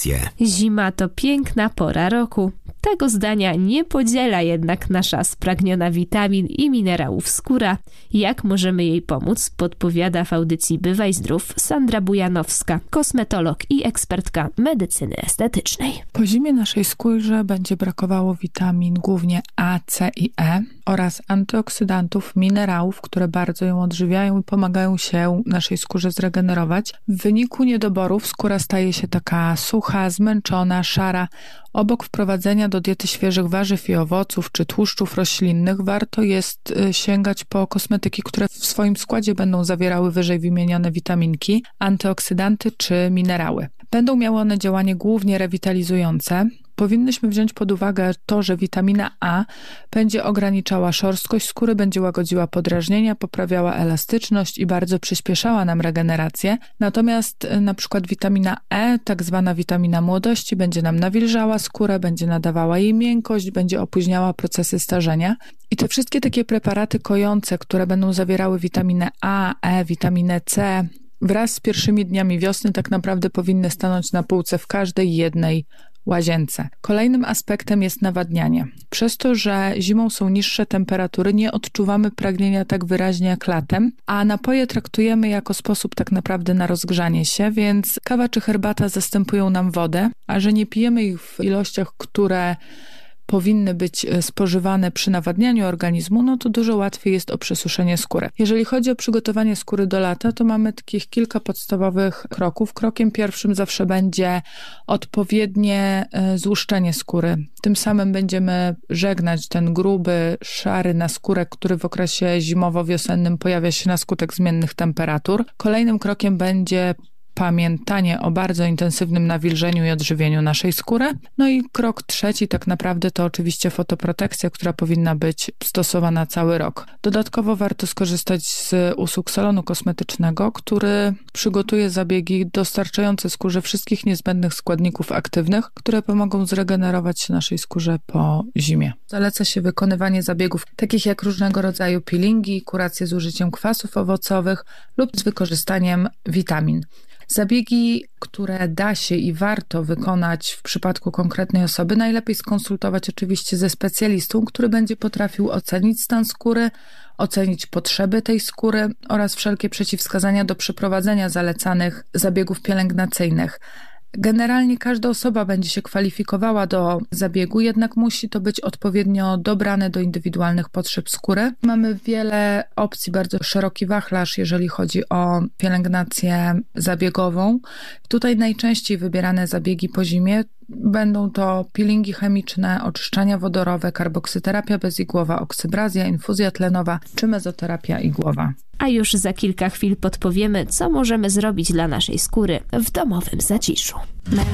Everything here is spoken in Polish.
Regenerację. Zima to piękna pora roku. Tego zdania nie podziela jednak nasza spragniona witamin i minerałów skóra. Jak możemy jej pomóc, podpowiada w audycji Bywaj Zdrów Sandra Bujanowska, kosmetolog i ekspertka medycyny estetycznej. Po zimie naszej skórze będzie brakowało witamin głównie A, C i E oraz antyoksydantów, minerałów, które bardzo ją odżywiają i pomagają się naszej skórze zregenerować. W wyniku niedoborów skóra staje się taka sucha, zmęczona, szara. Obok wprowadzenia do diety świeżych warzyw i owoców czy tłuszczów roślinnych warto jest sięgać po kosmetyki, które w swoim składzie będą zawierały wyżej wymienione witaminki, antyoksydanty czy minerały. Będą miały one działanie głównie rewitalizujące. Powinnyśmy wziąć pod uwagę to, że witamina A będzie ograniczała szorstkość skóry, będzie łagodziła podrażnienia, poprawiała elastyczność i bardzo przyspieszała nam regenerację. Natomiast na przykład witamina E, tak zwana witamina młodości, będzie nam nawilżała skórę, będzie nadawała jej miękkość, będzie opóźniała procesy starzenia. I te wszystkie takie preparaty kojące, które będą zawierały witaminę A, E, witaminę C, wraz z pierwszymi dniami wiosny tak naprawdę powinny stanąć na półce w każdej jednej łazience. Kolejnym aspektem jest nawadnianie. Przez to, że zimą są niższe temperatury, nie odczuwamy pragnienia tak wyraźnie jak latem, a napoje traktujemy jako sposób tak naprawdę na rozgrzanie się, więc kawa czy herbata zastępują nam wodę, a że nie pijemy ich w ilościach, które powinny być spożywane przy nawadnianiu organizmu, no to dużo łatwiej jest o przesuszenie skóry. Jeżeli chodzi o przygotowanie skóry do lata, to mamy takich kilka podstawowych kroków. Krokiem pierwszym zawsze będzie odpowiednie złuszczenie skóry. Tym samym będziemy żegnać ten gruby, szary naskórek, który w okresie zimowo-wiosennym pojawia się na skutek zmiennych temperatur. Kolejnym krokiem będzie pamiętanie o bardzo intensywnym nawilżeniu i odżywieniu naszej skóry. No i krok trzeci tak naprawdę to oczywiście fotoprotekcja, która powinna być stosowana cały rok. Dodatkowo warto skorzystać z usług salonu kosmetycznego, który przygotuje zabiegi dostarczające skórze wszystkich niezbędnych składników aktywnych, które pomogą zregenerować się naszej skórze po zimie. Zaleca się wykonywanie zabiegów takich jak różnego rodzaju peelingi, kuracje z użyciem kwasów owocowych lub z wykorzystaniem witamin. Zabiegi, które da się i warto wykonać w przypadku konkretnej osoby, najlepiej skonsultować oczywiście ze specjalistą, który będzie potrafił ocenić stan skóry, ocenić potrzeby tej skóry oraz wszelkie przeciwwskazania do przeprowadzenia zalecanych zabiegów pielęgnacyjnych. Generalnie każda osoba będzie się kwalifikowała do zabiegu, jednak musi to być odpowiednio dobrane do indywidualnych potrzeb skóry. Mamy wiele opcji, bardzo szeroki wachlarz, jeżeli chodzi o pielęgnację zabiegową. Tutaj najczęściej wybierane zabiegi po zimie będą to peelingi chemiczne, oczyszczania wodorowe, karboksyterapia bezigłowa, oksybrazja, infuzja tlenowa czy mezoterapia igłowa. A już za kilka chwil podpowiemy, co możemy zrobić dla naszej skóry w domowym zaciszu.